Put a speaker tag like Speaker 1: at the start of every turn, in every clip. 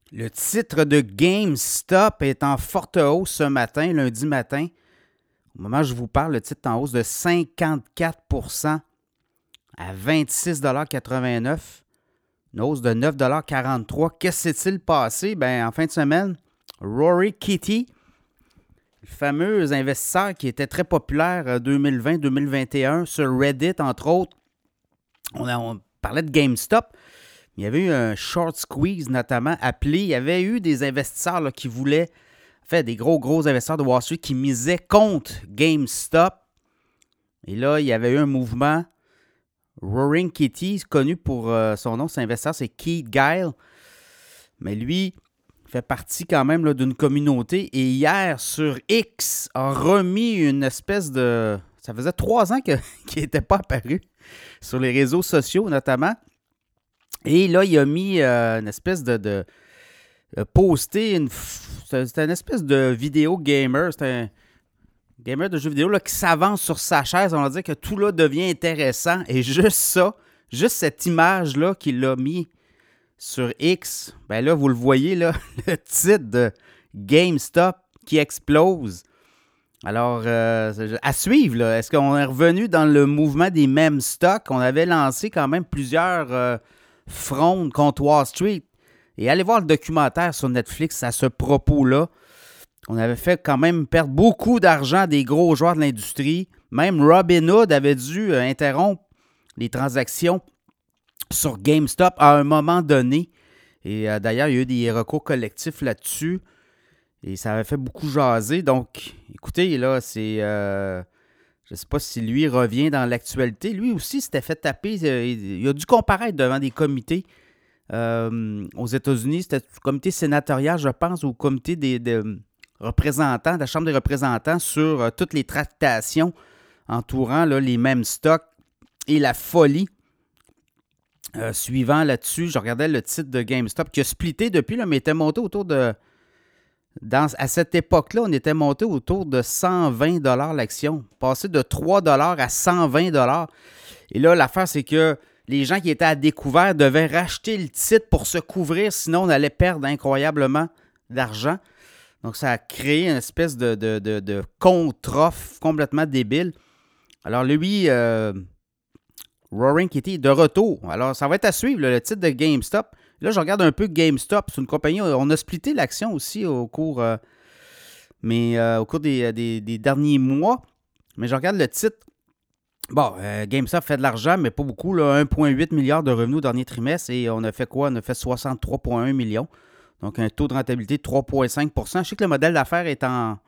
Speaker 1: Le titre de GameStop est en forte hausse ce matin, lundi matin. Au moment où je vous parle, le titre est en hausse de 54% à 26,89 $. Une hausse de 9,43 $. Qu'est-ce qui s'est-il passé? En fin de semaine, Rory Kitty, le fameux investisseur qui était très populaire 2020-2021 sur Reddit, entre autres, on parlait de GameStop. Il y avait eu un short squeeze notamment appelé. Il y avait eu des investisseurs là, qui voulaient, des gros investisseurs de Wall Street qui misaient contre GameStop. Et là, il y avait eu un mouvement. Roaring Kitty, connu pour son nom, cet investisseur, c'est Keith Giles. Mais lui fait partie quand même là, d'une communauté. Et hier, sur X, a remis une espèce de... Ça faisait 3 ans qu'il n'était pas apparu sur les réseaux sociaux notamment. Et là, il a mis une espèce de posté c'était une espèce de vidéo gamer. C'est un gamer de jeux vidéo là, qui s'avance sur sa chaise. On va dire que tout là devient intéressant. Et juste ça, juste cette image-là qu'il a mis sur X, là, vous le voyez, là, le titre de GameStop qui explose. Alors, à suivre, là, est-ce qu'on est revenu dans le mouvement des mêmes stocks? On avait lancé quand même plusieurs fronde contre Wall Street. Et allez voir le documentaire sur Netflix à ce propos-là. On avait fait quand même perdre beaucoup d'argent à des gros joueurs de l'industrie. Même Robinhood avait dû interrompre les transactions sur GameStop à un moment donné. Et d'ailleurs, il y a eu des recours collectifs là-dessus. Et ça avait fait beaucoup jaser. Donc, écoutez, là, c'est... je ne sais pas si lui revient dans l'actualité. Lui aussi s'était fait taper. Il a dû comparaître devant des comités aux États-Unis. C'était le comité sénatorial, je pense, ou le comité des représentants, de la Chambre des représentants sur toutes les tractations entourant là, les mêmes stocks et la folie suivant là-dessus. Je regardais le titre de GameStop qui a splitté depuis, là, mais était monté autour de... à cette époque-là, on était monté autour de 120 $ l'action. Passé de 3 $ à 120 $. Et là, l'affaire, c'est que les gens qui étaient à découvert devaient racheter le titre pour se couvrir, sinon on allait perdre incroyablement d'argent. Donc, ça a créé une espèce de contre-offre complètement débile. Alors, lui, Roaring Kitty est de retour. Alors, ça va être à suivre, le titre de GameStop. Là, je regarde un peu GameStop. C'est une compagnie. On a splitté l'action aussi au cours des derniers mois. Mais je regarde le titre. Bon, GameStop fait de l'argent, mais pas beaucoup. Là, 1,8 milliard de revenus au dernier trimestre. Et on a fait quoi? On a fait 63,1 millions. Donc, un taux de rentabilité de 3,5 %. Je sais que le modèle d'affaires est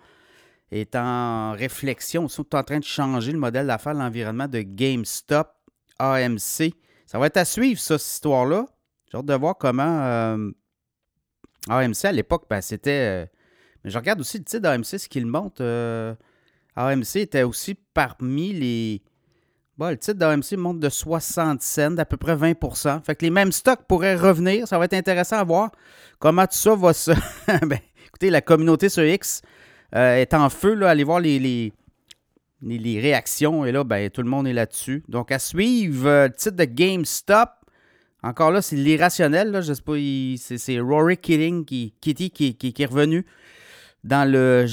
Speaker 1: en réflexion. Ils sont en train de changer le modèle d'affaires, l'environnement de GameStop, AMC. Ça va être à suivre, ça, cette histoire-là. J'ai hâte de voir comment AMC, à l'époque, c'était... mais je regarde aussi le titre d'AMC, ce qu'il montre. AMC était aussi parmi les... Bon, le titre d'AMC monte de 60 cents, d'à peu près 20 %. Fait que les mêmes stocks pourraient revenir. Ça va être intéressant à voir comment tout ça va se... écoutez, la communauté sur X est en feu. Là. Allez voir les réactions. Et là, tout le monde est là-dessus. Donc, à suivre, le titre de GameStop. Encore là, c'est l'irrationnel. Là. Je sais pas, c'est Rory Kitty qui est revenu dans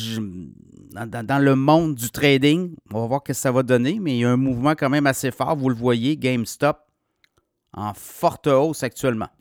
Speaker 1: le monde du trading. On va voir ce que ça va donner, mais il y a un mouvement quand même assez fort. Vous le voyez, GameStop en forte hausse actuellement.